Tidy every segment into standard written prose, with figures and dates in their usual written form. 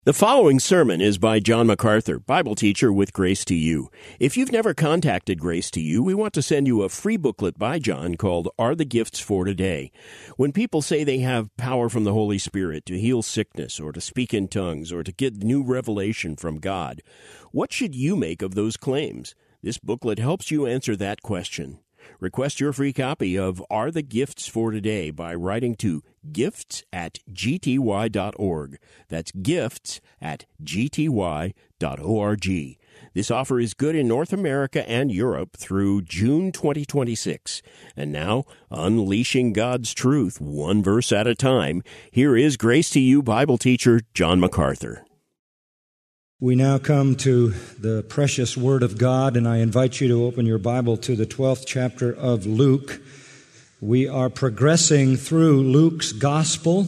The following sermon is by John MacArthur, Bible teacher with Grace to You. If you've never contacted Grace to You, we want to send you a free booklet by John called Are the Gifts for Today? When people say they have power from the Holy Spirit to heal sickness or to speak in tongues or to get new revelation from God, what should you make of those claims? This booklet helps you answer that question. Request your free copy of Are the Gifts for Today by writing to gifts@gty.org. That's gifts@gty.org. This offer is good in North America and Europe through June 2026. And now, unleashing God's truth one verse at a time, here is Grace to You Bible teacher John MacArthur. We now come to the precious Word of God, and I invite you to open your Bible to the 12th chapter of Luke. We are progressing through Luke's Gospel.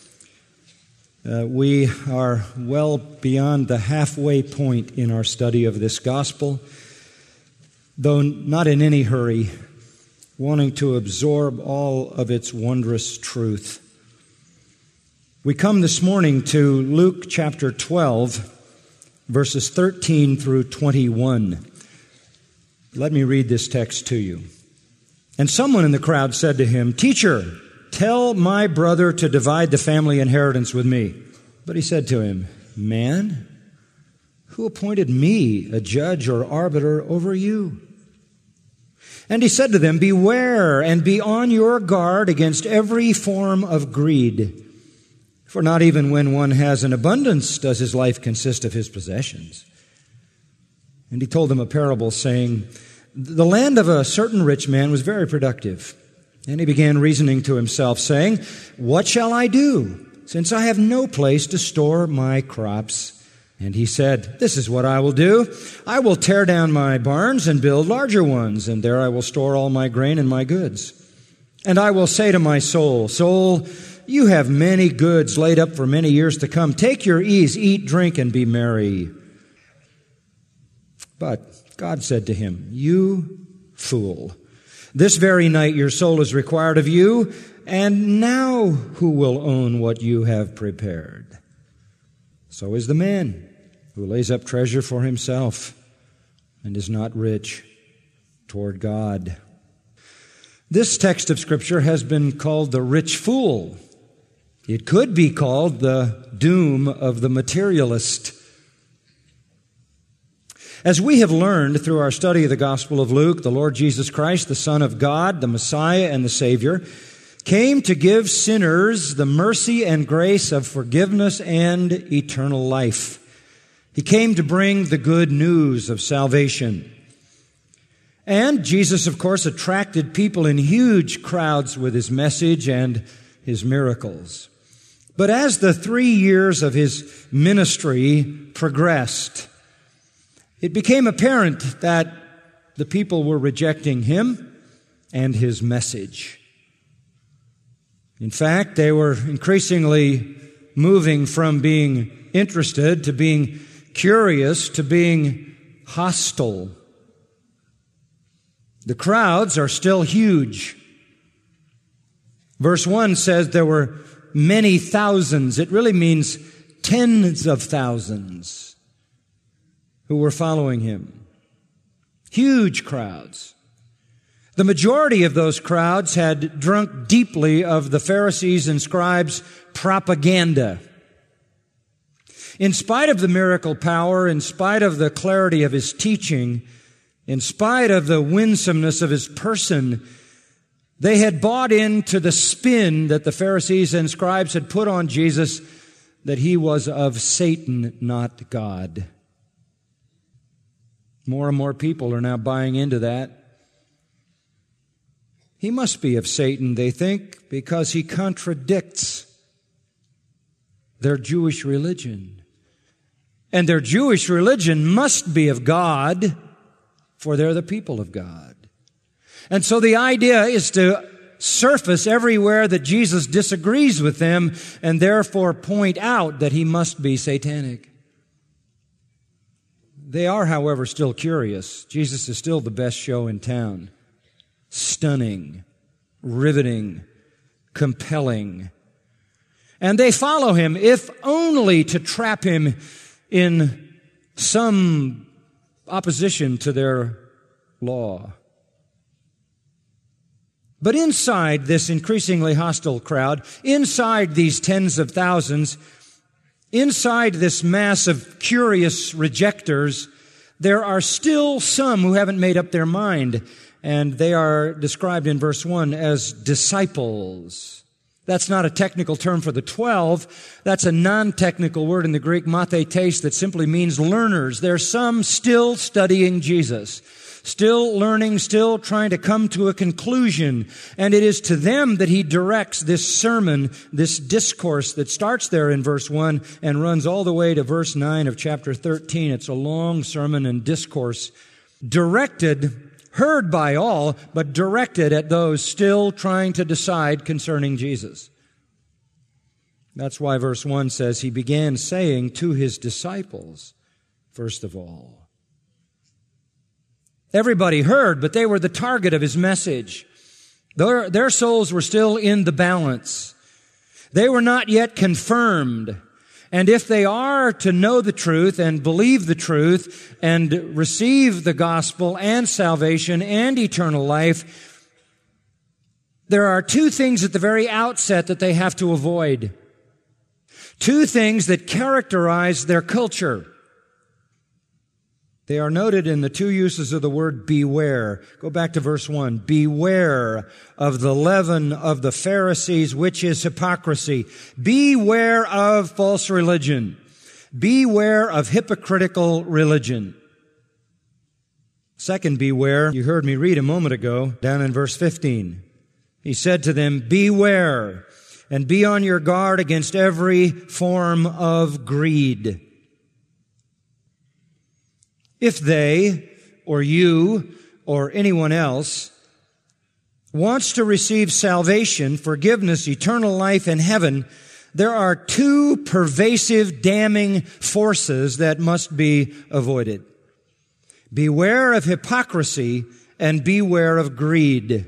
We are well beyond the halfway point in our study of this Gospel, though not in any hurry, wanting to absorb all of its wondrous truth. We come this morning to Luke chapter 12, verses 13 through 21. Let me read this text to you. And someone in the crowd said to him, "Teacher, tell my brother to divide the family inheritance with me." But he said to him, "Man, who appointed me a judge or arbiter over you?" And he said to them, "Beware and be on your guard against every form of greed. For not even when one has an abundance does his life consist of his possessions." And he told them a parable, saying, "The land of a certain rich man was very productive. And he began reasoning to himself, saying, 'What shall I do, since I have no place to store my crops?' And he said, 'This is what I will do. I will tear down my barns and build larger ones, and there I will store all my grain and my goods. And I will say to my soul, Soul, you have many goods laid up for many years to come. Take your ease, eat, drink, and be merry.' But God said to him, 'You fool, this very night your soul is required of you, and now who will own what you have prepared? So is the man who lays up treasure for himself and is not rich toward God.'" This text of Scripture has been called the rich fool. It could be called the doom of the materialist. As we have learned through our study of the Gospel of Luke, the Lord Jesus Christ, the Son of God, the Messiah and the Savior, came to give sinners the mercy and grace of forgiveness and eternal life. He came to bring the good news of salvation. And Jesus, of course, attracted people in huge crowds with his message and his miracles. But as the 3 years of his ministry progressed, it became apparent that the people were rejecting him and his message. In fact, they were increasingly moving from being interested to being curious to being hostile. The crowds are still huge. Verse 1 says there were many thousands. It really means tens of thousands who were following him. Huge crowds. The majority of those crowds had drunk deeply of the Pharisees' and scribes' propaganda. In spite of the miracle power, in spite of the clarity of his teaching, in spite of the winsomeness of his person, they had bought into the spin that the Pharisees and scribes had put on Jesus, that he was of Satan, not God. More and more people are now buying into that. He must be of Satan, they think, because he contradicts their Jewish religion. And their Jewish religion must be of God, for they're the people of God. And so the idea is to surface everywhere that Jesus disagrees with them and therefore point out that he must be satanic. They are, however, still curious. Jesus is still the best show in town. Stunning, riveting, compelling. And they follow him, if only to trap him in some opposition to their law. But inside this increasingly hostile crowd, inside these tens of thousands, inside this mass of curious rejectors, there are still some who haven't made up their mind, and they are described in verse 1 as disciples. That's not a technical term for the 12. That's a non-technical word in the Greek, mathetes, that simply means learners. There's some still studying Jesus, still learning, still trying to come to a conclusion. And it is to them that he directs this sermon, this discourse that starts there in verse 1 and runs all the way to verse 9 of chapter 13. It's a long sermon and discourse directed, heard by all, but directed at those still trying to decide concerning Jesus. That's why verse 1 says he began saying to his disciples, first of all. Everybody heard, but they were the target of his message. Their souls were still in the balance. They were not yet confirmed. And if they are to know the truth and believe the truth and receive the gospel and salvation and eternal life, there are two things at the very outset that they have to avoid. Two things that characterize their culture. They are noted in the two uses of the word beware. Go back to verse 1. Beware of the leaven of the Pharisees, which is hypocrisy. Beware of false religion. Beware of hypocritical religion. Second beware, you heard me read a moment ago, down in verse 15. He said to them, beware and be on your guard against every form of greed. If they, or you, or anyone else, wants to receive salvation, forgiveness, eternal life in heaven, there are two pervasive, damning forces that must be avoided. Beware of hypocrisy and beware of greed.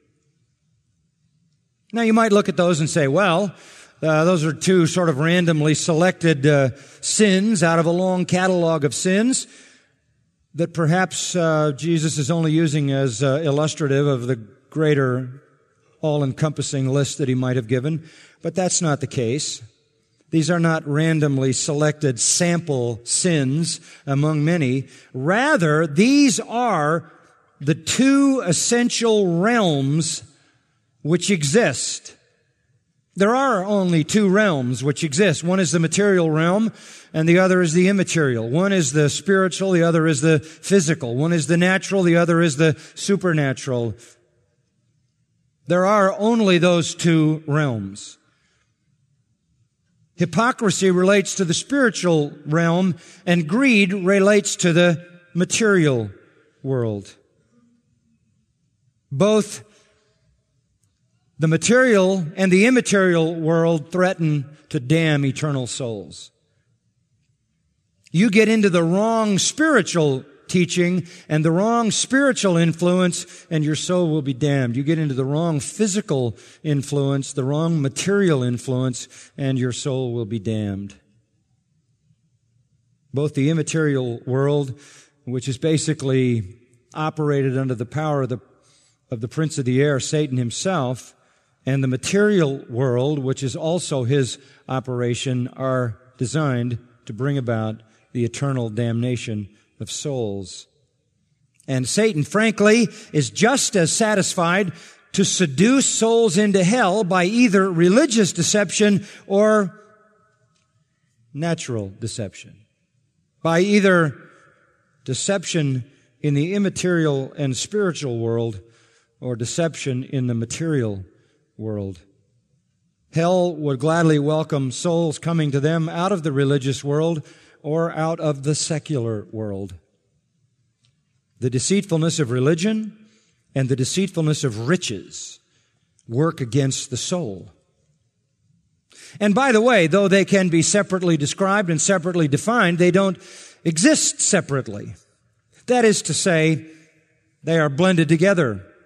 Now you might look at those and say, well, those are two sort of randomly selected sins out of a long catalog of sins that perhaps Jesus is only using as illustrative of the greater all-encompassing list that he might have given. But that's not the case. These are not randomly selected sample sins among many. Rather, these are the two essential realms which exist. There are only two realms which exist. One is the material realm, and the other is the immaterial. One is the spiritual, the other is the physical. One is the natural, the other is the supernatural. There are only those two realms. Hypocrisy relates to the spiritual realm, and greed relates to the material world. Both the material and the immaterial world threaten to damn eternal souls. You get into the wrong spiritual teaching and the wrong spiritual influence, and your soul will be damned. You get into the wrong physical influence, the wrong material influence, and your soul will be damned. Both the immaterial world, which is basically operated under the power of the prince of the air, Satan himself, and the material world, which is also his operation, are designed to bring about the eternal damnation of souls. And Satan, frankly, is just as satisfied to seduce souls into hell by either religious deception or natural deception. By either deception in the immaterial and spiritual world or deception in the material world. Hell would gladly welcome souls coming to them out of the religious world or out of the secular world. The deceitfulness of religion and the deceitfulness of riches work against the soul. And by the way, though they can be separately described and separately defined, they don't exist separately. That is to say, they are blended together.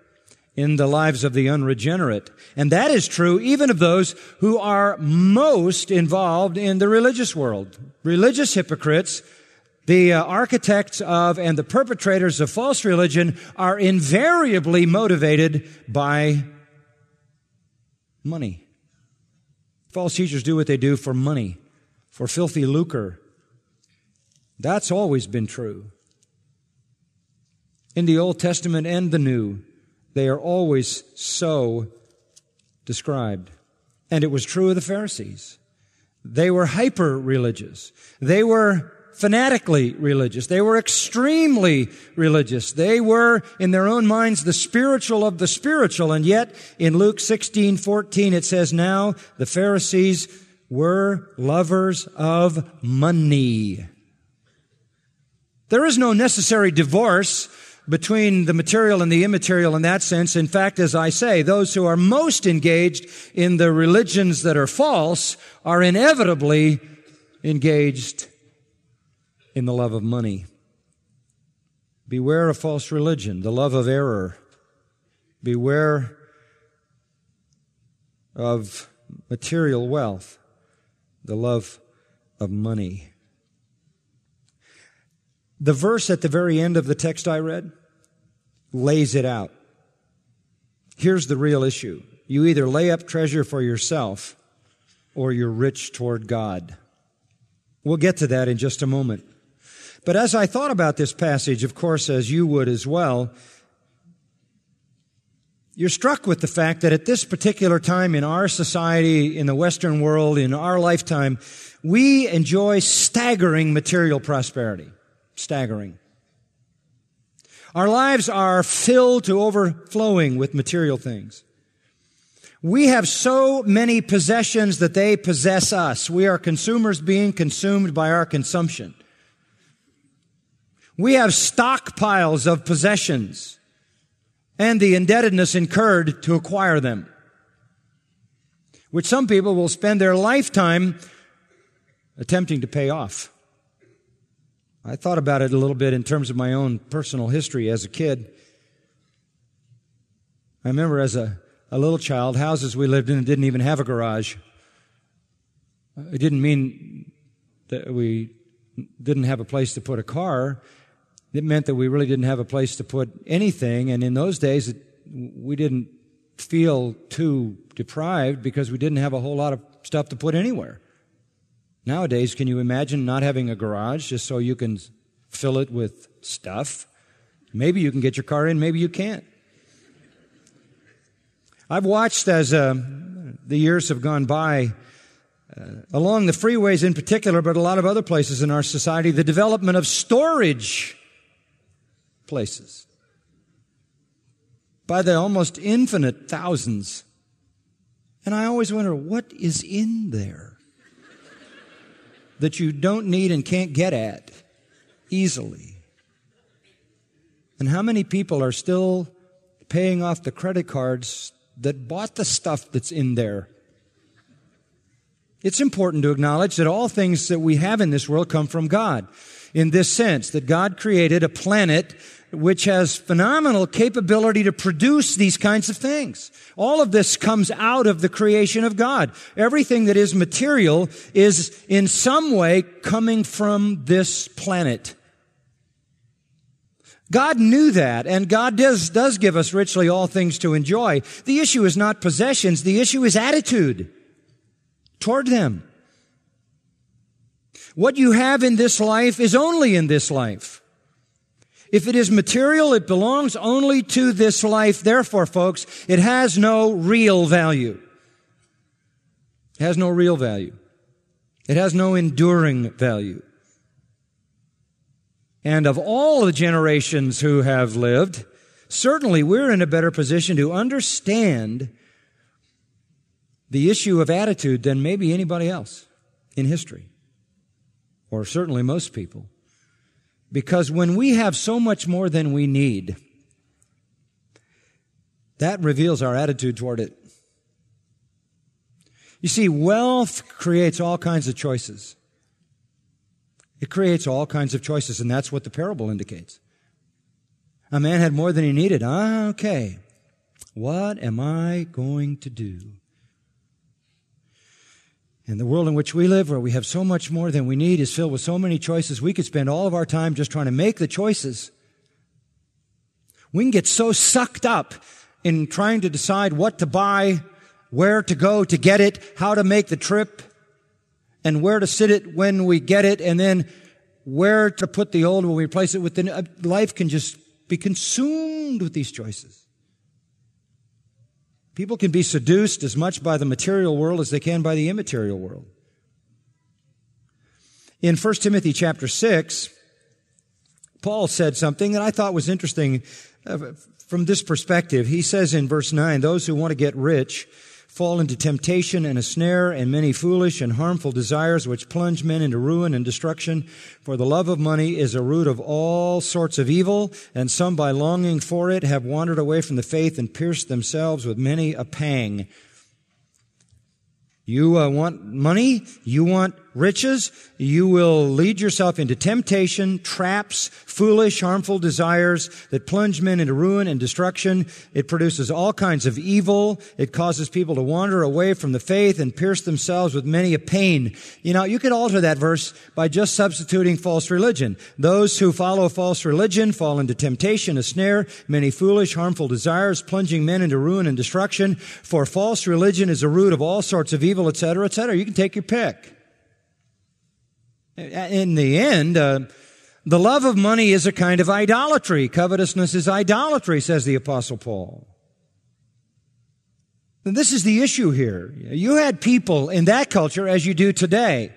in the lives of the unregenerate. And that is true even of those who are most involved in the religious world. Religious hypocrites, the architects of and the perpetrators of false religion, are invariably motivated by money. False teachers do what they do for money, for filthy lucre. That's always been true. In the Old Testament and the New, they are always so described. And it was true of the Pharisees. They were hyper-religious. They were fanatically religious. They were extremely religious. They were, in their own minds, the spiritual of the spiritual. And yet, in Luke 16:14, it says, now the Pharisees were lovers of money. There is no necessary divorce between the material and the immaterial in that sense. In fact, as I say, those who are most engaged in the religions that are false are inevitably engaged in the love of money. Beware of false religion, the love of error. Beware of material wealth, the love of money. The verse at the very end of the text I read lays it out. Here's the real issue. You either lay up treasure for yourself or you're rich toward God. We'll get to that in just a moment. But as I thought about this passage, of course, as you would as well, you're struck with the fact that at this particular time in our society, in the Western world, in our lifetime, we enjoy staggering material prosperity. Staggering. Our lives are filled to overflowing with material things. We have so many possessions that they possess us. We are consumers being consumed by our consumption. We have stockpiles of possessions and the indebtedness incurred to acquire them, which some people will spend their lifetime attempting to pay off. I thought about it a little bit in terms of my own personal history as a kid. I remember as a little child, houses we lived in didn't even have a garage. It didn't mean that we didn't have a place to put a car. It meant that we really didn't have a place to put anything. And in those days, we didn't feel too deprived because we didn't have a whole lot of stuff to put anywhere. Nowadays, can you imagine not having a garage just so you can fill it with stuff? Maybe you can get your car in, maybe you can't. I've watched as the years have gone by, along the freeways in particular, but a lot of other places in our society, the development of storage places by the almost infinite thousands. And I always wonder, what is in there that you don't need and can't get at easily? And how many people are still paying off the credit cards that bought the stuff that's in there? It's important to acknowledge that all things that we have in this world come from God, in this sense that God created a planet which has phenomenal capability to produce these kinds of things. All of this comes out of the creation of God. Everything that is material is in some way coming from this planet. God knew that, and God does give us richly all things to enjoy. The issue is not possessions. The issue is attitude toward them. What you have in this life is only in this life. If it is material, it belongs only to this life. Therefore, folks, it has no real value. It has no real value. It has no enduring value. And of all the generations who have lived, certainly we're in a better position to understand the issue of attitude than maybe anybody else in history, or certainly most people. Because when we have so much more than we need, that reveals our attitude toward it. You see, wealth creates all kinds of choices. It creates all kinds of choices, and that's what the parable indicates. A man had more than he needed. Okay, What am I going to do? And the world in which we live, where we have so much more than we need, is filled with so many choices. We could spend all of our time just trying to make the choices. We can get so sucked up in trying to decide what to buy, where to go to get it, how to make the trip, and where to sit it when we get it, and then where to put the old when we replace it with the new. Life can just be consumed with these choices. People can be seduced as much by the material world as they can by the immaterial world. In 1 Timothy chapter 6, Paul said something that I thought was interesting from this perspective. He says in verse 9, those who want to get rich fall into temptation and a snare and many foolish and harmful desires which plunge men into ruin and destruction. For the love of money is a root of all sorts of evil, and some by longing for it have wandered away from the faith and pierced themselves with many a pang. You want money? You want riches? You will lead yourself into temptation, traps, foolish, harmful desires that plunge men into ruin and destruction. It produces all kinds of evil. It causes people to wander away from the faith and pierce themselves with many a pain. You know, you could alter that verse by just substituting false religion. Those who follow false religion fall into temptation, a snare, many foolish, harmful desires, plunging men into ruin and destruction. For false religion is a root of all sorts of evil, etc., etc. You can take your pick. In the end, the love of money is a kind of idolatry. Covetousness is idolatry, says the Apostle Paul. And this is the issue here. You had people in that culture, as you do today,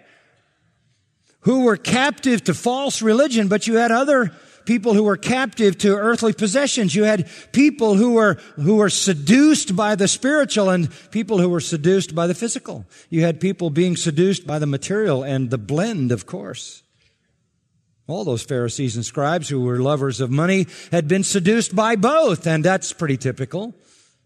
who were captive to false religion, but you had other people who were captive to earthly possessions. You had people who were seduced by the spiritual and people who were seduced by the physical. You had people being seduced by the material and the blend, of course. All those Pharisees and scribes who were lovers of money had been seduced by both, and that's pretty typical.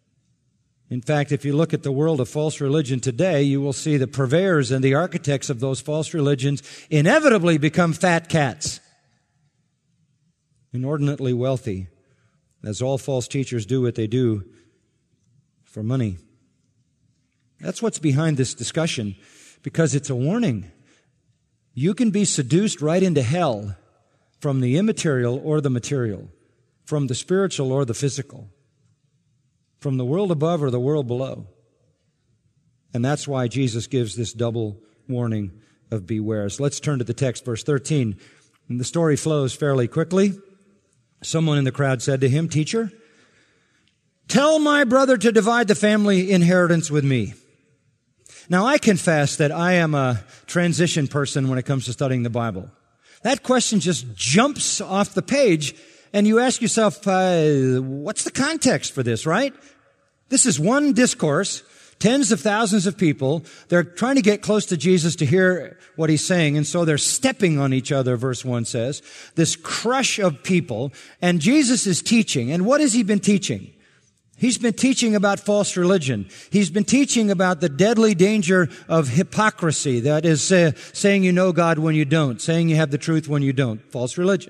In fact, if you look at the world of false religion today, you will see the purveyors and the architects of those false religions inevitably become fat cats. Inordinately wealthy, as all false teachers do what they do for money. That's what's behind this discussion, because it's a warning. You can be seduced right into hell from the immaterial or the material, from the spiritual or the physical, from the world above or the world below. And that's why Jesus gives this double warning of beware. So let's turn to the text, verse 13. And the story flows fairly quickly. Someone in the crowd said to him, "Teacher, tell my brother to divide the family inheritance with me." Now, I confess that I am a transition person when it comes to studying the Bible. That question just jumps off the page, and you ask yourself, what's the context for this, right? This is one discourse, tens of thousands of people. They're trying to get close to Jesus to hear what he's saying, and so they're stepping on each other, verse 1 says. This crush of people, and Jesus is teaching. And what has he been teaching? He's been teaching about false religion. He's been teaching about the deadly danger of hypocrisy. That is saying you know God when you don't, saying you have the truth when you don't. False religion.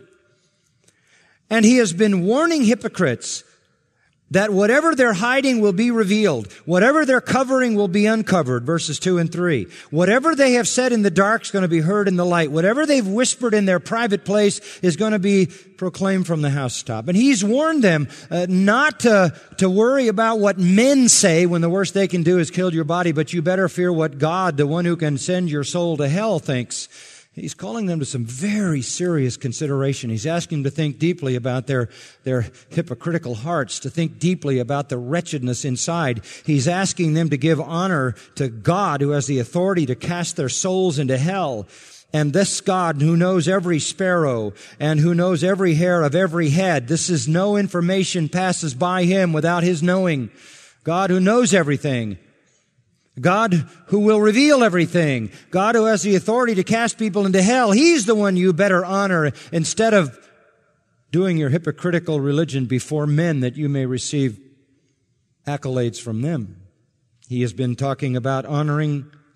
And he has been warning hypocrites that whatever they're hiding will be revealed. Whatever they're covering will be uncovered, verses 2 and 3. Whatever they have said in the dark is going to be heard in the light. Whatever they've whispered in their private place is going to be proclaimed from the housetop. And he's warned them not to worry about what men say when the worst they can do is kill your body, but you better fear what God, the one who can send your soul to hell, thinks. He's calling them to some very serious consideration. He's asking them to think deeply about their hypocritical hearts, to think deeply about the wretchedness inside. He's asking them to give honor to God, who has the authority to cast their souls into hell. And this God who knows every sparrow and who knows every hair of every head, this is no information passes by him without his knowing. God who knows everything. God who will reveal everything. God who has the authority to cast people into hell. He's the one you better honor instead of doing your hypocritical religion before men that you may receive accolades from them. He has been talking about honoring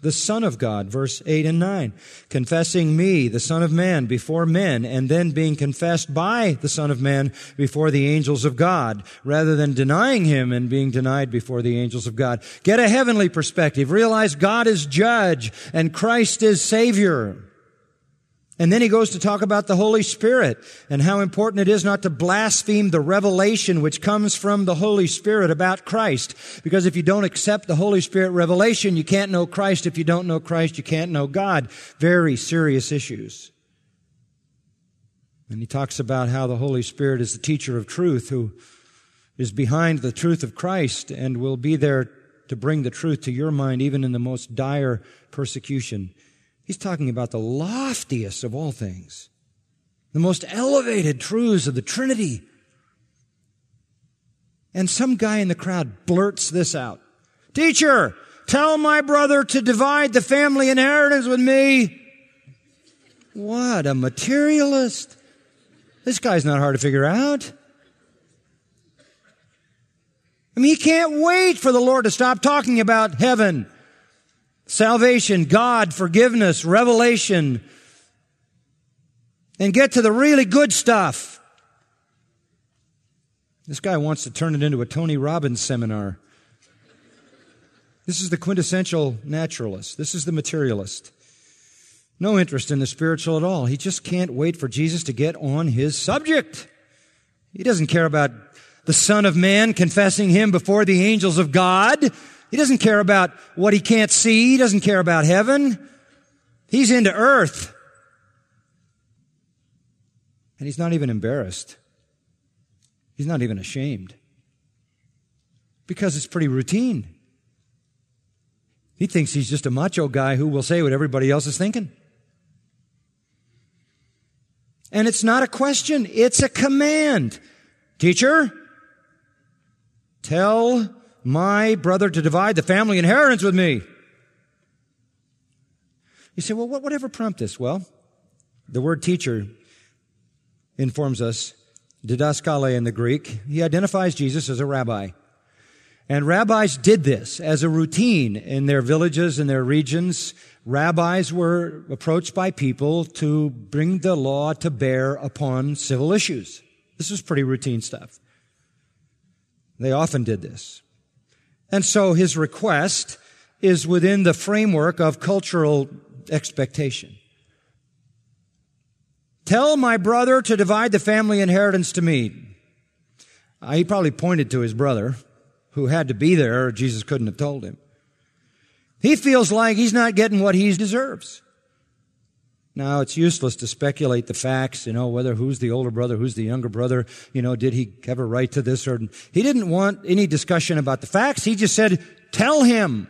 the Son of God, verse 8 and 9. Confessing me, the Son of Man, before men, and then being confessed by the Son of Man before the angels of God, rather than denying him and being denied before the angels of God. Get a heavenly perspective. Realize God is judge and Christ is Savior. And then he goes to talk about the Holy Spirit and how important it is not to blaspheme the revelation which comes from the Holy Spirit about Christ. Because if you don't accept the Holy Spirit revelation, you can't know Christ. If you don't know Christ, you can't know God. Very serious issues. And he talks about how the Holy Spirit is the teacher of truth who is behind the truth of Christ and will be there to bring the truth to your mind even in the most dire persecution. He's talking about the loftiest of all things, the most elevated truths of the Trinity. And some guy in the crowd blurts this out. Teacher, tell my brother to divide the family inheritance with me. What a materialist. This guy's not hard to figure out. I mean, he can't wait for the Lord to stop talking about heaven, salvation, God, forgiveness, revelation, and get to the really good stuff. This guy wants to turn it into a Tony Robbins seminar. This is the quintessential naturalist. This is the materialist. No interest in the spiritual at all. He just can't wait for Jesus to get on his subject. He doesn't care about the Son of Man confessing him before the angels of God. He doesn't care about what he can't see. He doesn't care about heaven. He's into earth. And he's not even embarrassed. He's not even ashamed. Because it's pretty routine. He thinks he's just a macho guy who will say what everybody else is thinking. And it's not a question, it's a command. Teacher, tell my brother to divide the family inheritance with me. You say, well, whatever prompted this? Well, the word teacher informs us, didaskale in the Greek. He identifies Jesus as a rabbi. And rabbis did this as a routine in their villages and their regions. Rabbis were approached by people to bring the law to bear upon civil issues. This was pretty routine stuff. They often did this. And so his request is within the framework of cultural expectation. Tell my brother to divide the family inheritance to me. He probably pointed to his brother, who had to be there, or Jesus couldn't have told him. He feels like he's not getting what he deserves. Now, it's useless to speculate the facts, whether who's the older brother, who's the younger brother, did he have a right to this? Or he didn't want any discussion about the facts. He just said, tell him.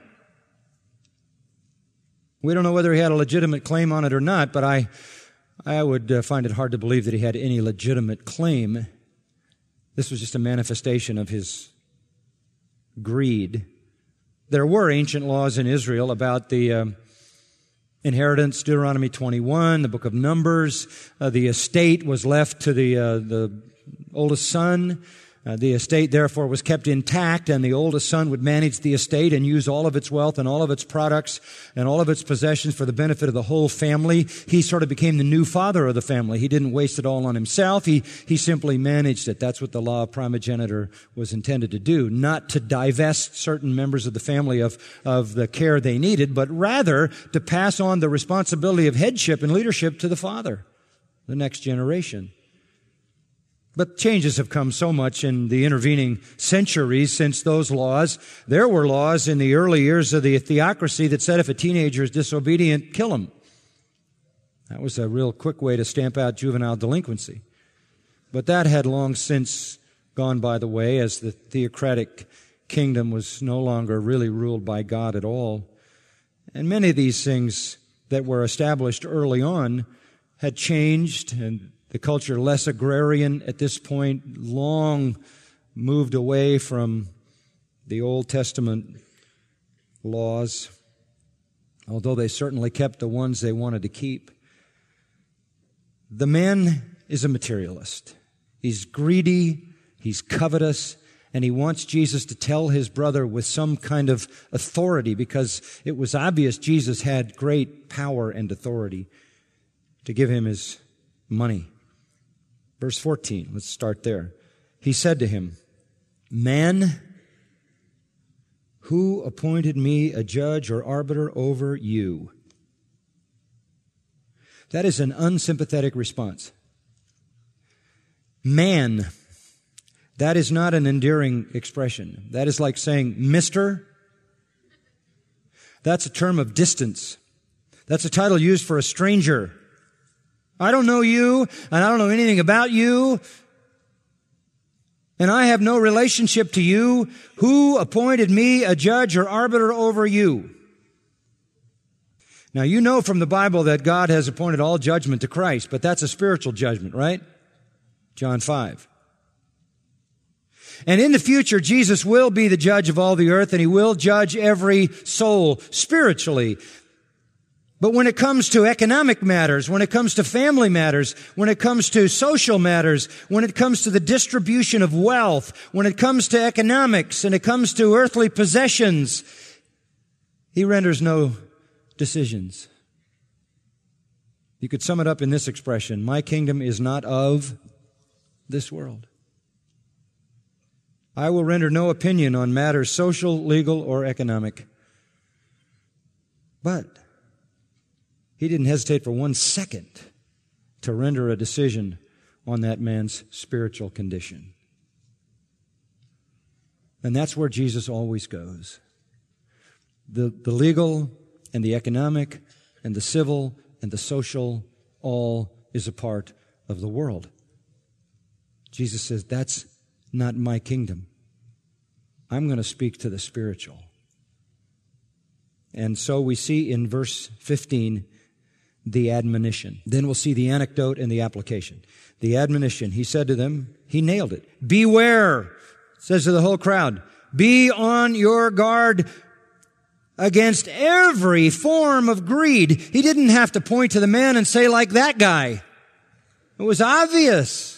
We don't know whether he had a legitimate claim on it or not, but I would find it hard to believe that he had any legitimate claim. This was just a manifestation of his greed. There were ancient laws in Israel about the inheritance, Deuteronomy 21, the book of Numbers. The estate was left to the oldest son. The estate, therefore, was kept intact, and the oldest son would manage the estate and use all of its wealth and all of its products and all of its possessions for the benefit of the whole family. He sort of became the new father of the family. He didn't waste it all on himself. He simply managed it. That's what the law of primogeniture was intended to do, not to divest certain members of the family of the care they needed, but rather to pass on the responsibility of headship and leadership to the father, the next generation. But changes have come so much in the intervening centuries since those laws. There were laws in the early years of the theocracy that said if a teenager is disobedient, kill him. That was a real quick way to stamp out juvenile delinquency. But that had long since gone by the way, as the theocratic kingdom was no longer really ruled by God at all. And many of these things that were established early on had changed, and the culture, less agrarian at this point, long moved away from the Old Testament laws, although they certainly kept the ones they wanted to keep. The man is a materialist. He's greedy, he's covetous, And he wants Jesus to tell his brother with some kind of authority, because it was obvious Jesus had great power and authority to give him his money. Verse 14, let's start there. He said to him, "Man, who appointed me a judge or arbiter over you?" That is an unsympathetic response. Man. That is not an endearing expression. That is like saying, "Mister." That's a term of distance. That's a title used for a stranger. I don't know you, and I don't know anything about you, and I have no relationship to you. Who appointed me a judge or arbiter over you? Now, you know from the Bible that God has appointed all judgment to Christ, but that's a spiritual judgment, right? John 5. And in the future, Jesus will be the judge of all the earth, and he will judge every soul spiritually. But when it comes to economic matters, when it comes to family matters, when it comes to social matters, when it comes to the distribution of wealth, when it comes to economics, and it comes to earthly possessions, he renders no decisions. You could sum it up in this expression: my kingdom is not of this world. I will render no opinion on matters social, legal, or economic. But he didn't hesitate for 1 second to render a decision on that man's spiritual condition. And that's where Jesus always goes. The legal and the economic and the civil and the social, all is a part of the world. Jesus says, that's not my kingdom. I'm going to speak to the spiritual. And so we see in verse 15 the admonition. Then we'll see the anecdote and the application. The admonition, he said to them, he nailed it. Beware, says to the whole crowd, be on your guard against every form of greed. He didn't have to point to the man and say, like that guy. It was obvious.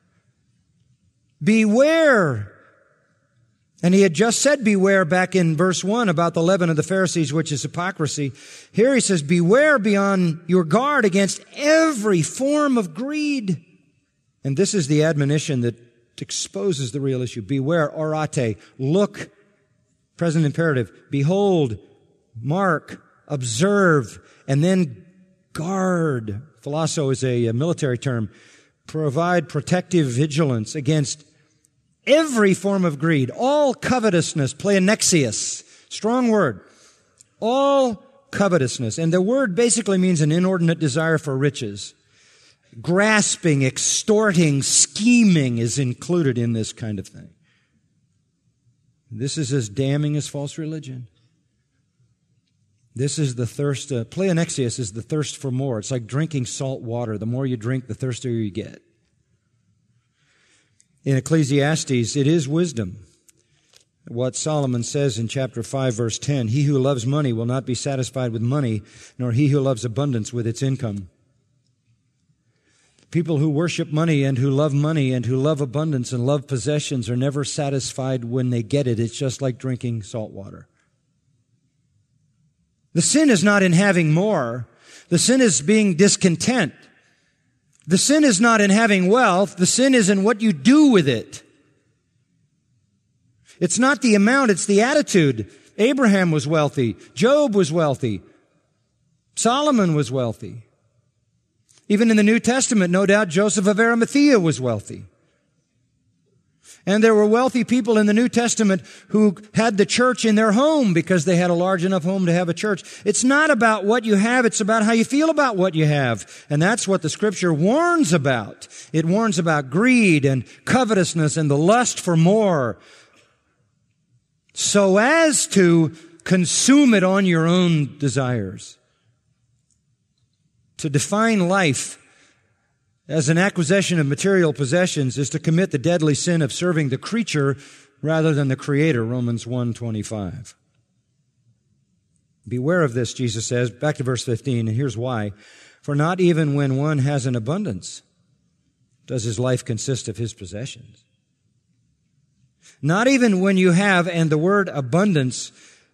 Beware. And he had just said beware back in verse 1 about the leaven of the Pharisees, which is hypocrisy. Here he says, beware, be on your guard against every form of greed. And this is the admonition that exposes the real issue. Beware, orate, look, present imperative, behold, mark, observe, and then guard. Philoso is a military term. Provide protective vigilance against every form of greed, all covetousness, pleonexius, strong word, all covetousness. And the word basically means an inordinate desire for riches. Grasping, extorting, scheming is included in this kind of thing. This is as damning as false religion. This is the thirst, pleonexius is the thirst for more. It's like drinking salt water. The more you drink, the thirstier you get. In Ecclesiastes, it is wisdom. What Solomon says in chapter 5, verse 10, he who loves money will not be satisfied with money, nor he who loves abundance with its income. People who worship money and who love abundance and love possessions are never satisfied when they get it. It's just like drinking salt water. The sin is not in having more. The sin is being discontent. The sin is not in having wealth. The sin is in what you do with it. It's not the amount, it's the attitude. Abraham was wealthy. Job was wealthy. Solomon was wealthy. Even in the New Testament, no doubt Joseph of Arimathea was wealthy. And there were wealthy people in the New Testament who had the church in their home because they had a large enough home to have a church. It's not about what you have, it's about how you feel about what you have. And that's what the Scripture warns about. It warns about greed and covetousness and the lust for more, so as to consume it on your own desires. To define life as an acquisition of material possessions is to commit the deadly sin of serving the creature rather than the Creator, Romans 1:25. Beware of this, Jesus says, back to verse 15, and here's why. For not even when one has an abundance does his life consist of his possessions. Not even when you have, and the word abundance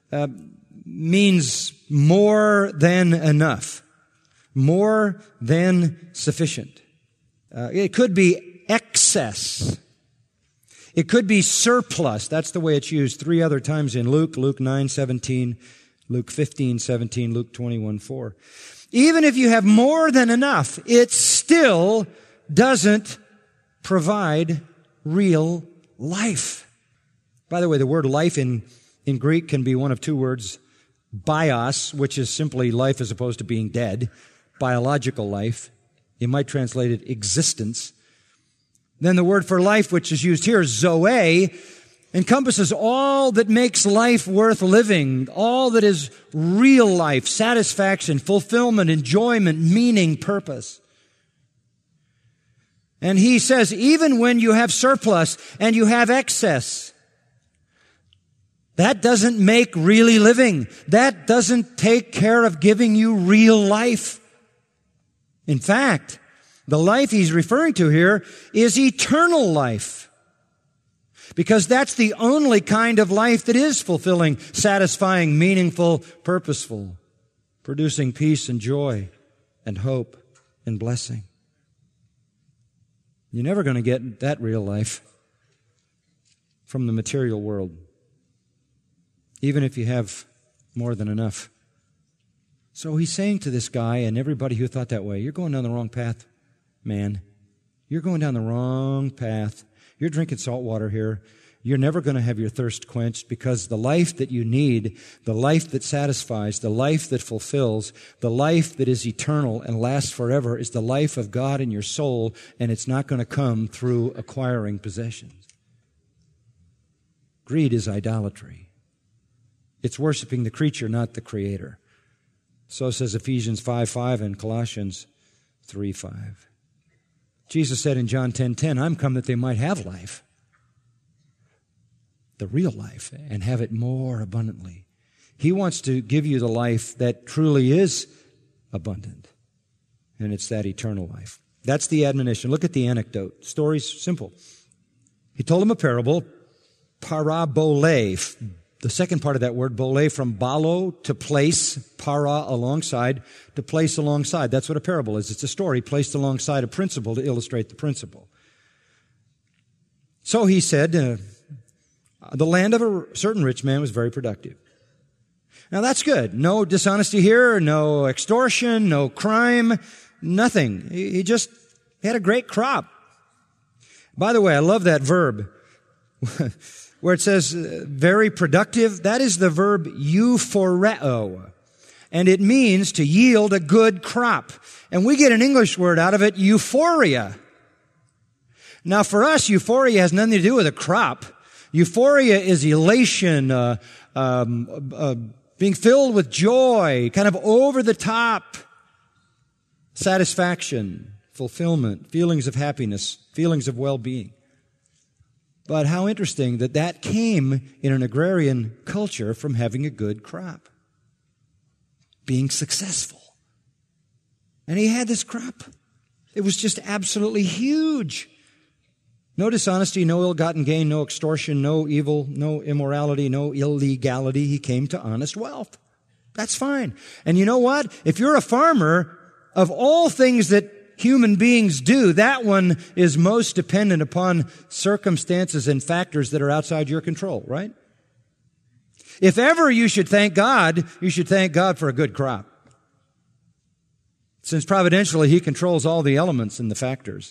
means more than enough, more than sufficient. It could be excess. It could be surplus. That's the way it's used 3 other times in Luke 9:17, Luke 15:17, Luke 21:4. Even if you have more than enough, it still doesn't provide real life. By the way, the word life in Greek can be one of 2 words, bios, which is simply life as opposed to being dead, biological life. You might translate it existence. Then the word for life, which is used here, zoe, encompasses all that makes life worth living, all that is real life, satisfaction, fulfillment, enjoyment, meaning, purpose. And he says, even when you have surplus and you have excess, that doesn't make really living. That doesn't take care of giving you real life. In fact, the life he's referring to here is eternal life. Because that's the only kind of life that is fulfilling, satisfying, meaningful, purposeful, producing peace and joy and hope and blessing. You're never going to get that real life from the material world, even if you have more than enough. So he's saying to this guy and everybody who thought that way, you're going down the wrong path, man. You're going down the wrong path. You're drinking salt water here. You're never going to have your thirst quenched, because the life that you need, the life that satisfies, the life that fulfills, the life that is eternal and lasts forever is the life of God in your soul, and it's not going to come through acquiring possessions. Greed is idolatry. It's worshiping the creature, not the Creator. So says Ephesians 5:5 and Colossians 3:5. Jesus said in John 10:10, I'm come that they might have life, the real life, and have it more abundantly. He wants to give you the life that truly is abundant, and it's that eternal life. That's the admonition. Look at the anecdote. Story's simple. He told him a parable, parabole. The second part of that word, bole, from balo, to place, para, alongside, to place alongside. That's what a parable is. It's a story placed alongside a principle to illustrate the principle. So he said, the land of a certain rich man was very productive. Now that's good. No dishonesty here, no extortion, no crime, nothing. He just had a great crop. By the way, I love that verb. Where it says very productive, that is the verb euphoreo. And it means to yield a good crop. And we get an English word out of it, euphoria. Now for us, euphoria has nothing to do with a crop. Euphoria is elation, being filled with joy, kind of over the top satisfaction, fulfillment, feelings of happiness, feelings of well-being. But how interesting that that came in an agrarian culture from having a good crop, being successful. And he had this crop. It was just absolutely huge. No dishonesty, no ill-gotten gain, no extortion, no evil, no immorality, no illegality. He came to honest wealth. That's fine. And you know what? If you're a farmer, of all things that human beings do, that one is most dependent upon circumstances and factors that are outside your control, right? If ever you should thank God, you should thank God for a good crop. Since providentially He controls all the elements and the factors.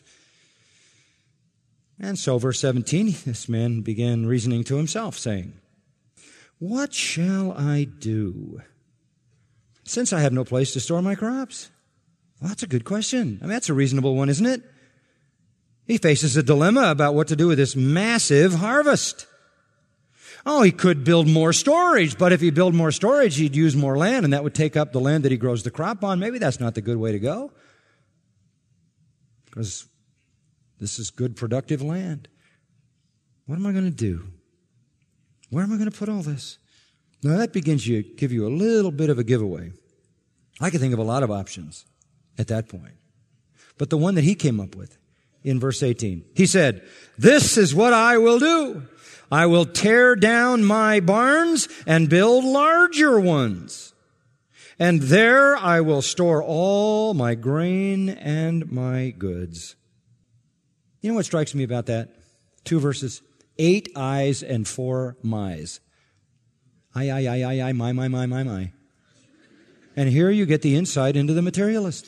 And so, verse 17, this man began reasoning to himself, saying, what shall I do, since I have no place to store my crops? Well, that's a good question. I mean, that's a reasonable one, isn't it? He faces a dilemma about what to do with this massive harvest. Oh, he could build more storage, but if he built more storage, he'd use more land, and that would take up the land that he grows the crop on. Maybe that's not the good way to go, because this is good, productive land. What am I going to do? Where am I going to put all this? Now, that begins to give you a little bit of a giveaway. I could think of a lot of options at that point. But the one that he came up with in verse 18, he said, this is what I will do. I will tear down my barns and build larger ones. And there I will store all my grain and my goods. You know what strikes me about that? 2 verses. 8 I's and 4 my's. I, my. And here you get the insight into the materialist.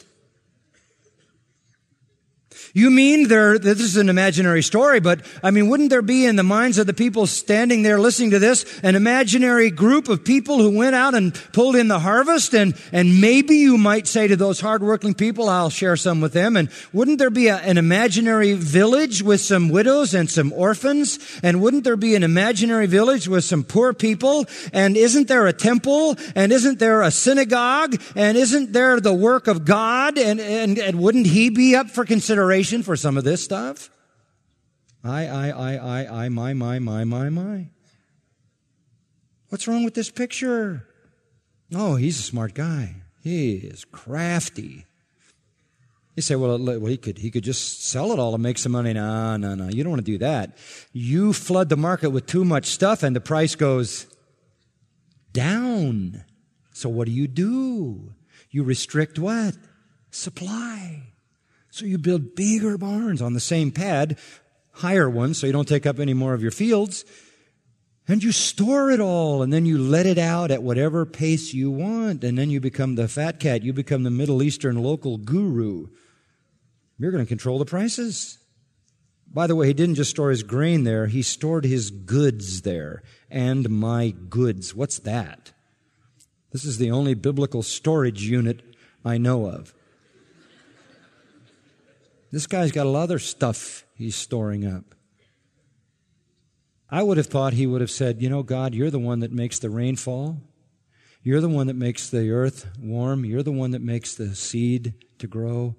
You mean this is an imaginary story, but wouldn't there be in the minds of the people standing there listening to this an imaginary group of people who went out and pulled in the harvest? And maybe you might say to those hardworking people, I'll share some with them. And wouldn't there be an imaginary village with some widows and some orphans? And wouldn't there be an imaginary village with some poor people? And isn't there a temple? And isn't there a synagogue? And isn't there the work of God? And wouldn't he be up for consideration for some of this stuff? I, my. What's wrong with this picture? Oh, he's a smart guy. He is crafty. You say, well, he could just sell it all and make some money. No. You don't want to do that. You flood the market with too much stuff and the price goes down. So what do? You restrict what? Supply. So you build bigger barns on the same pad, higher ones so you don't take up any more of your fields, and you store it all, and then you let it out at whatever pace you want, and then you become the fat cat. You become the Middle Eastern local guru. You're going to control the prices. By the way, he didn't just store his grain there. He stored his goods there. And my goods. What's that? This is the only biblical storage unit I know of. This guy's got a lot of other stuff he's storing up. I would have thought he would have said, God, you're the one that makes the rain fall. You're the one that makes the earth warm. You're the one that makes the seed to grow.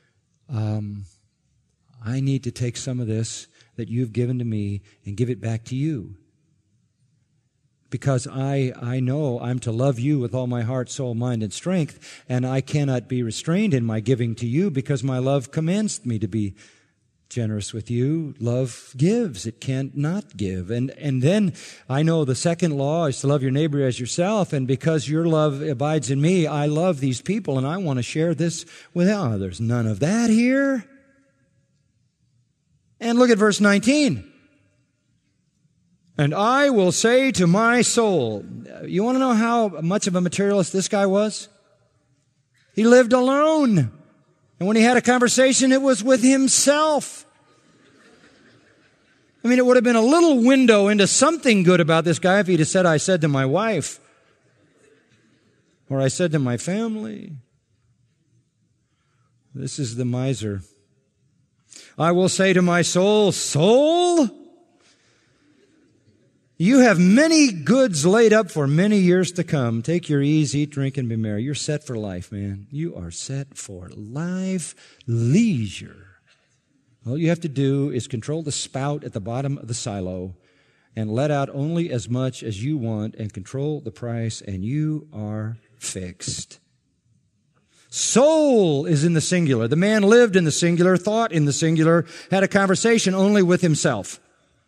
I need to take some of this that you've given to me and give it back to you. Because I know I'm to love you with all my heart, soul, mind, and strength, and I cannot be restrained in my giving to you because my love commands me to be generous with you. Love gives. It can't not give. And then I know the second law is to love your neighbor as yourself, and because your love abides in me, I love these people, and I want to share this with them. Oh, there's none of that here. And look at verse 19. And I will say to my soul, you want to know how much of a materialist this guy was? He lived alone. And when he had a conversation, it was with himself. It would have been a little window into something good about this guy if he'd have said, I said to my wife, or I said to my family. This is the miser. I will say to my soul, soul, you have many goods laid up for many years to come. Take your ease, eat, drink, and be merry. You're set for life, man. You are set for life, leisure. All you have to do is control the spout at the bottom of the silo and let out only as much as you want and control the price, and you are fixed. Soul is in the singular. The man lived in the singular, thought in the singular, had a conversation only with himself.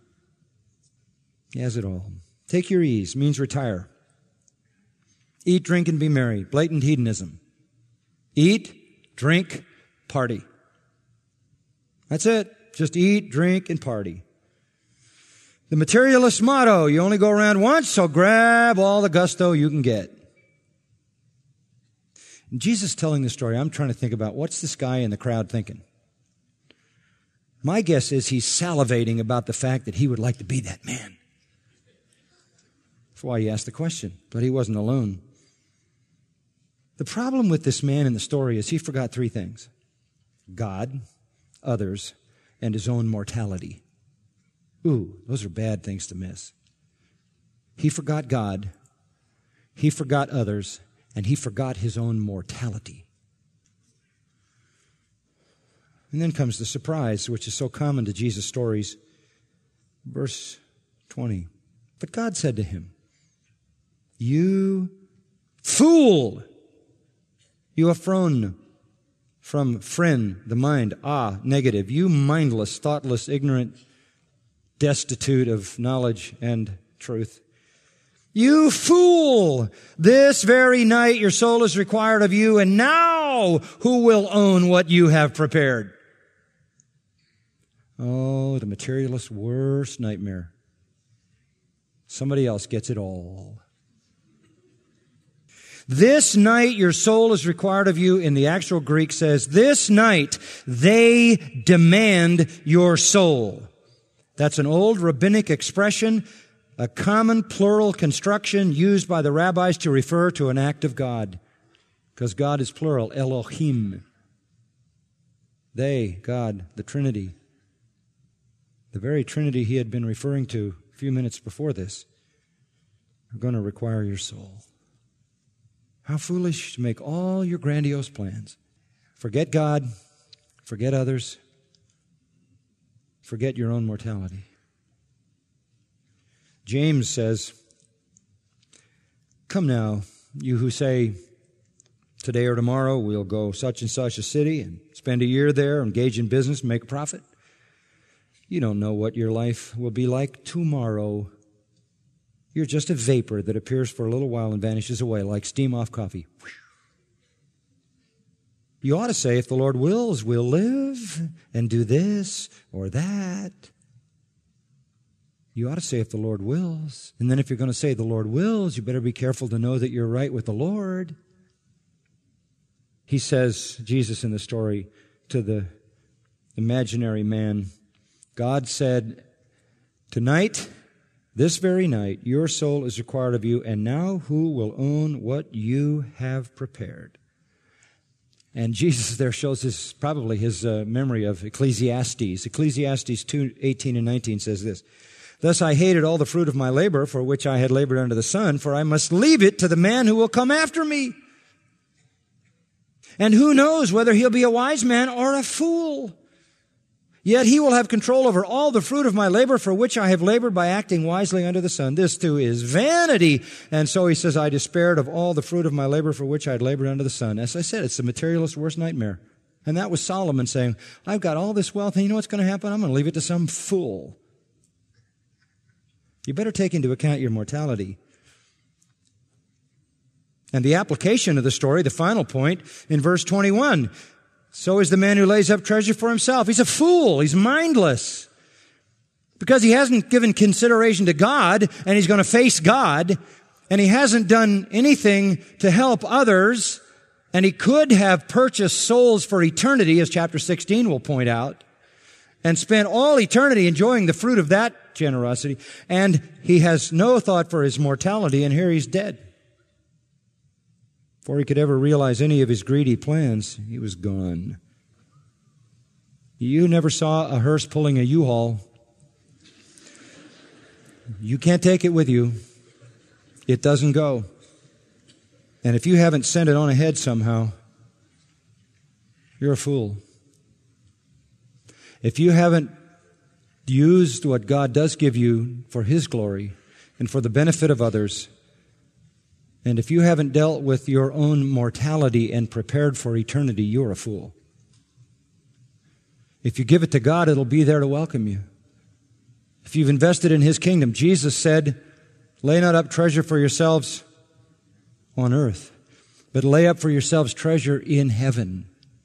He has it all. Take your ease means retire. Eat, drink, and be merry. Blatant hedonism. Eat, drink, party. That's it. Just eat, drink, and party. The materialist motto, you only go around once, so grab all the gusto you can get. And Jesus telling the story, I'm trying to think about what's this guy in the crowd thinking. My guess is he's salivating about the fact that he would like to be that man. That's why he asked the question, but he wasn't alone. The problem with this man in the story is he forgot 3 things: God, others, and his own mortality. Ooh, those are bad things to miss. He forgot God, he forgot others, and he forgot his own mortality. And then comes the surprise, which is so common to Jesus' stories. Verse 20. But God said to him, you fool! You have thrown from friend, the mind, negative. You mindless, thoughtless, ignorant destitute of knowledge and truth. You fool! This very night your soul is required of you, and now who will own what you have prepared? Oh, the materialist's worst nightmare. Somebody else gets it all. This night your soul is required of you, in the actual Greek says, this night they demand your soul. That's an old rabbinic expression, a common plural construction used by the rabbis to refer to an act of God. Because God is plural, Elohim. They, God, the Trinity. The very Trinity he had been referring to a few minutes before this, are going to require your soul. How foolish to make all your grandiose plans. Forget God, forget others, forget your own mortality. James says, come now, you who say, today or tomorrow we'll go such and such a city and spend a year there, engage in business, make a profit. You don't know what your life will be like tomorrow. You're just a vapor that appears for a little while and vanishes away like steam off coffee. You ought to say, if the Lord wills, we'll live and do this or that. You ought to say, if the Lord wills. And then if you're going to say the Lord wills, you better be careful to know that you're right with the Lord. He says, Jesus in the story, to the imaginary man, God said, tonight, this very night, your soul is required of you, and now who will own what you have prepared? And Jesus there shows his, probably his memory of Ecclesiastes. Ecclesiastes 2:18 and 19 says this, thus I hated all the fruit of my labor for which I had labored under the sun, for I must leave it to the man who will come after me. And who knows whether he'll be a wise man or a fool? Yet he will have control over all the fruit of my labor for which I have labored by acting wisely under the sun. This too is vanity. And so he says, I despaired of all the fruit of my labor for which I had labored under the sun. As I said, it's the materialist's worst nightmare. And that was Solomon saying, I've got all this wealth, and you know what's going to happen? I'm going to leave it to some fool. You better take into account your mortality. And the application of the story, the final point, in verse 21, so is the man who lays up treasure for himself. He's a fool. He's mindless. Because he hasn't given consideration to God, and he's going to face God, and he hasn't done anything to help others, and he could have purchased souls for eternity, as chapter 16 will point out, and spent all eternity enjoying the fruit of that generosity, and he has no thought for his mortality, and here he's dead. Before he could ever realize any of his greedy plans, he was gone. You never saw a hearse pulling a U-Haul. You can't take it with you. It doesn't go. And if you haven't sent it on ahead somehow, you're a fool. If you haven't used what God does give you for His glory and for the benefit of others, and if you haven't dealt with your own mortality and prepared for eternity, you're a fool. If you give it to God, it'll be there to welcome you. If you've invested in His kingdom, Jesus said, lay not up treasure for yourselves on earth, but lay up for yourselves treasure in heaven,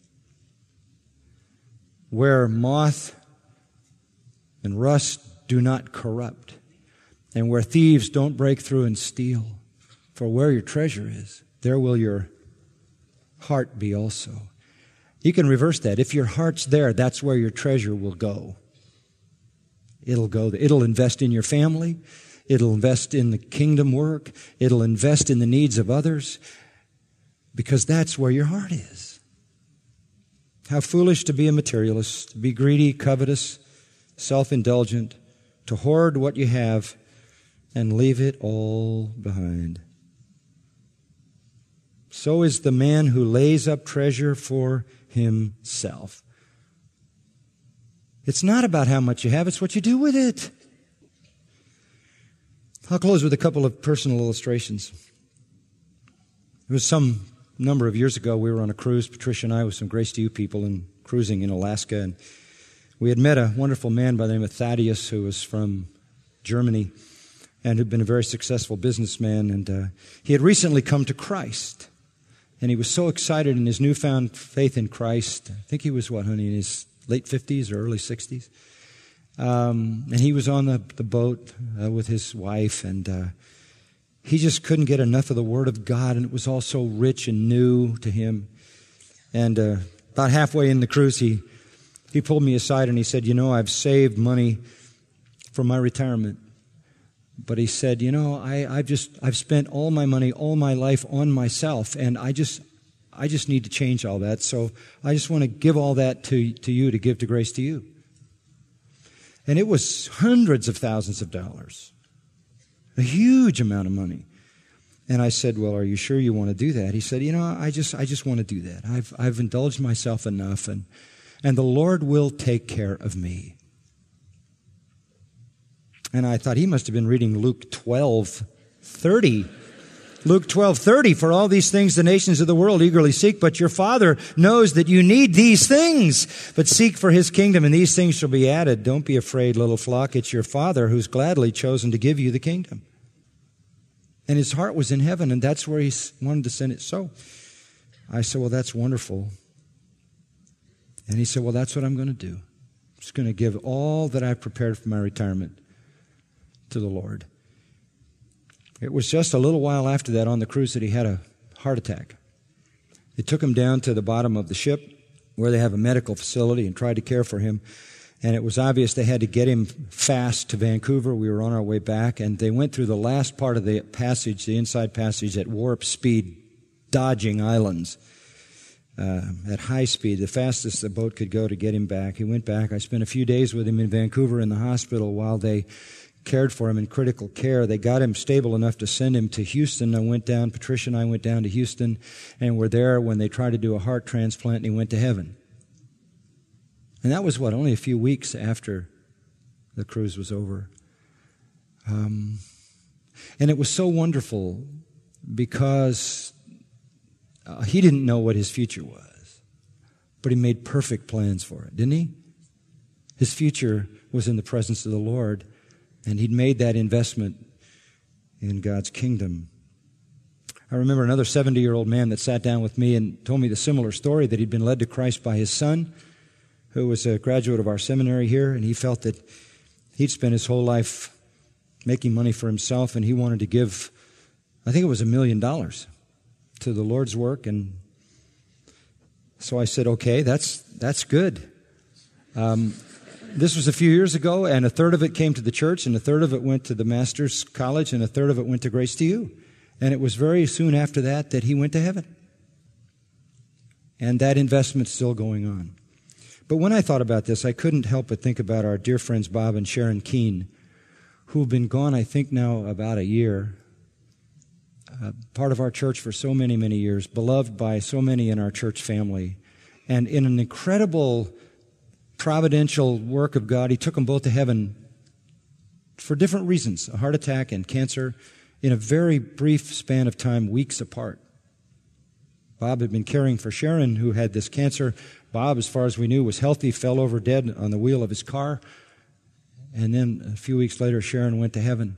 where moth and rust do not corrupt, and where thieves don't break through and steal. For where your treasure is, there will your heart be also. You can reverse that. If your heart's there, that's where your treasure will go. It'll go there. It'll invest in your family. It'll invest in the kingdom work. It'll invest in the needs of others, because that's where your heart is. How foolish to be a materialist, to be greedy, covetous, self-indulgent, to hoard what you have and leave it all behind. So is the man who lays up treasure for himself. It's not about how much you have, it's what you do with it. I'll close with a couple of personal illustrations. It was some number of years ago, we were on a cruise, Patricia and I, with some Grace to You people, and cruising in Alaska, and We had met a wonderful man by the name of Thaddeus who was from Germany and had been a very successful businessman. And he had recently come to Christ. And he was so excited in his newfound faith in Christ. I think he was, in his late 50s or early 60s. And he was on the boat with his wife, and he just couldn't get enough of the Word of God, and it was all so rich and new to him. And about halfway in the cruise, he pulled me aside and he said, I've saved money for my retirement. But he said, I've spent all my money, all my life on myself, and I just need to change all that. So I just want to give all that to you, to give to Grace to You. And it was hundreds of thousands of dollars, a huge amount of money. And I said, well, are you sure you want to do that? He said, I just want to do that. I've indulged myself enough, and the Lord will take care of me. And I thought he must have been reading Luke 12:30. Luke 12:30, for all these things the nations of the world eagerly seek, but your Father knows that you need these things. But seek for His kingdom, and these things shall be added. Don't be afraid, little flock. It's your Father who's gladly chosen to give you the kingdom. And his heart was in heaven, and that's where he wanted to send it. So I said, well, that's wonderful. And he said, well, that's what I'm going to do. I'm just going to give all that I've prepared for my retirement to the Lord. It was just a little while after that on the cruise that he had a heart attack. They took him down to the bottom of the ship where they have a medical facility and tried to care for him. And it was obvious they had to get him fast to Vancouver. We were on our way back, and they went through the last part of the passage, the inside passage, at warp speed, dodging islands at high speed, the fastest the boat could go to get him back. He went back. I spent a few days with him in Vancouver in the hospital while they cared for him in critical care. They got him stable enough to send him to Houston. Patricia and I went down to Houston, and were there when they tried to do a heart transplant, and he went to heaven. And that was, only a few weeks after the cruise was over. And it was so wonderful because he didn't know what his future was, but he made perfect plans for it, didn't he? His future was in the presence of the Lord, and he'd made that investment in God's kingdom. I remember another 70-year-old man that sat down with me and told me the similar story, that he'd been led to Christ by his son, who was a graduate of our seminary here, and he felt that he'd spent his whole life making money for himself, and he wanted to give, I think it was $1 million to the Lord's work. And so I said, okay, that's good. This was a few years ago, and a third of it came to the church, and a third of it went to the Master's College, and a third of it went to Grace to You. And it was very soon after that he went to heaven. And that investment's still going on. But when I thought about this, I couldn't help but think about our dear friends Bob and Sharon Keene, who have been gone, I think, now about a year. Part of our church for so many, many years, beloved by so many in our church family. And in an incredible providential work of God, He took them both to heaven for different reasons, a heart attack and cancer, in a very brief span of time, weeks apart. Bob had been caring for Sharon, who had this cancer. Bob, as far as we knew, was healthy, fell over dead on the wheel of his car. And then a few weeks later, Sharon went to heaven.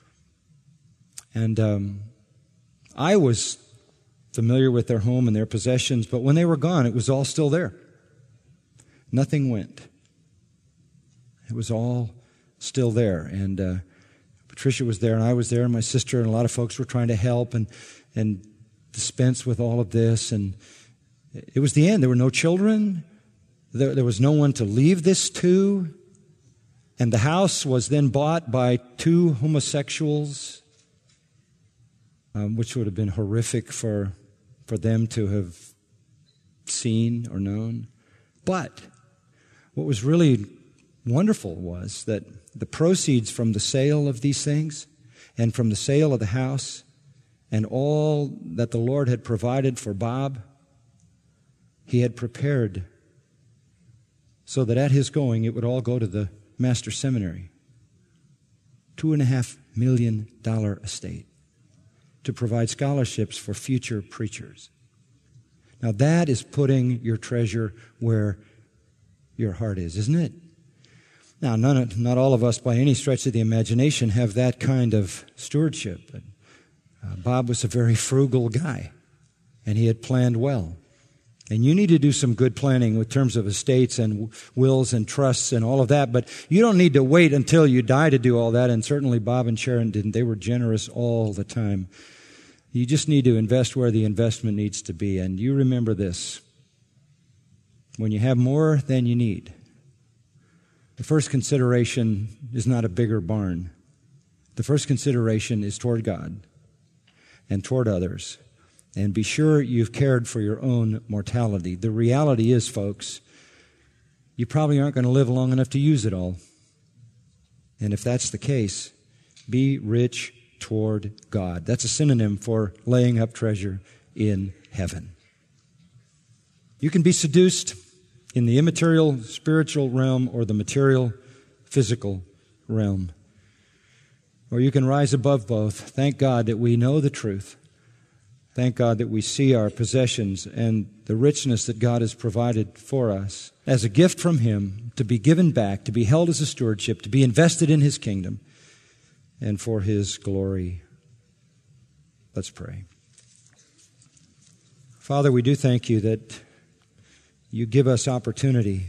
And I was familiar with their home and their possessions, but when they were gone, it was all still there. Nothing went. It was all still there. And Patricia was there, and I was there, and my sister, and a lot of folks were trying to help and dispense with all of this. And it was the end. There were no children. There was no one to leave this to. And the house was then bought by two homosexuals, which would have been horrific for them to have seen or known. But what was really wonderful was that the proceeds from the sale of these things and from the sale of the house and all that the Lord had provided for Bob, He had prepared so that at his going it would all go to the Master's Seminary. $2.5 million estate to provide scholarships for future preachers. Now that is putting your treasure where your heart is, isn't it? Now, not all of us by any stretch of the imagination have that kind of stewardship. But Bob was a very frugal guy, and he had planned well. And you need to do some good planning in terms of estates and wills and trusts and all of that, but you don't need to wait until you die to do all that, and certainly Bob and Sharon didn't. They were generous all the time. You just need to invest where the investment needs to be, and you remember this. When you have more than you need, the first consideration is not a bigger barn. The first consideration is toward God and toward others. And be sure you've cared for your own mortality. The reality is, folks, you probably aren't going to live long enough to use it all. And if that's the case, be rich toward God. That's a synonym for laying up treasure in heaven. You can be seduced in the immaterial spiritual realm or the material physical realm. Or you can rise above both. Thank God that we know the truth. Thank God that we see our possessions and the richness that God has provided for us as a gift from Him to be given back, to be held as a stewardship, to be invested in His kingdom and for His glory. Let's pray. Father, we do thank You that You give us opportunity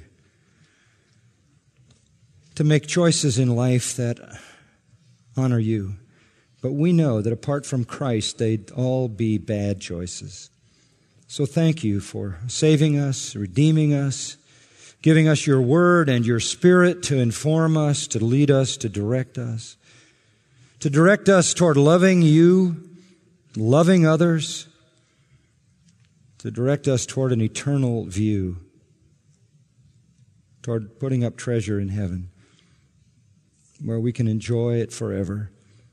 to make choices in life that honor You. But we know that apart from Christ, they'd all be bad choices. So thank You for saving us, redeeming us, giving us Your Word and Your Spirit to inform us, to lead us, to direct us toward loving You, loving others, to direct us toward an eternal view, toward putting up treasure in heaven, where we can enjoy it forever.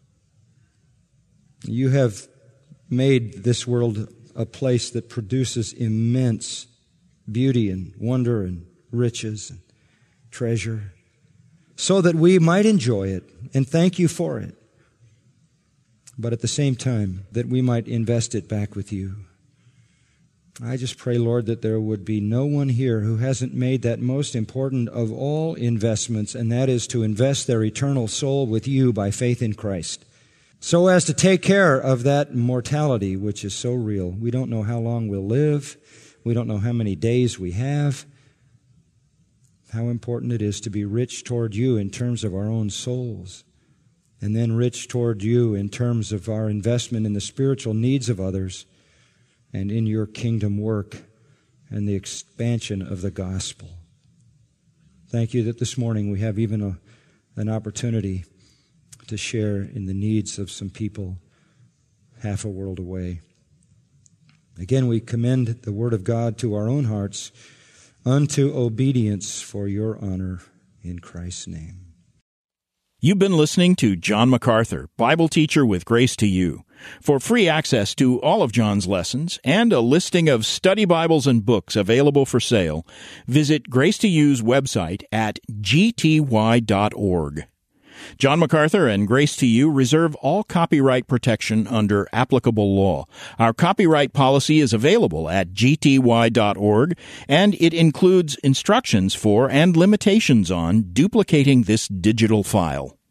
You have made this world a place that produces immense beauty and wonder and riches and treasure, so that we might enjoy it and thank You for it, but at the same time that we might invest it back with You. I just pray, Lord, that there would be no one here who hasn't made that most important of all investments, and that is to invest their eternal soul with You by faith in Christ, so as to take care of that mortality which is so real. We don't know how long we'll live. We don't know how many days we have. How important it is to be rich toward You in terms of our own souls, and then rich toward You in terms of our investment in the spiritual needs of others and in Your kingdom work and the expansion of the gospel. Thank You that this morning we have even an opportunity to share in the needs of some people half a world away. Again, we commend the Word of God to our own hearts unto obedience for Your honor in Christ's name. You've been listening to John MacArthur, Bible teacher with Grace to You. For free access to all of John's lessons and a listing of study Bibles and books available for sale, visit Grace to You's website at gty.org. John MacArthur and Grace to You reserve all copyright protection under applicable law. Our copyright policy is available at gty.org, and it includes instructions for and limitations on duplicating this digital file.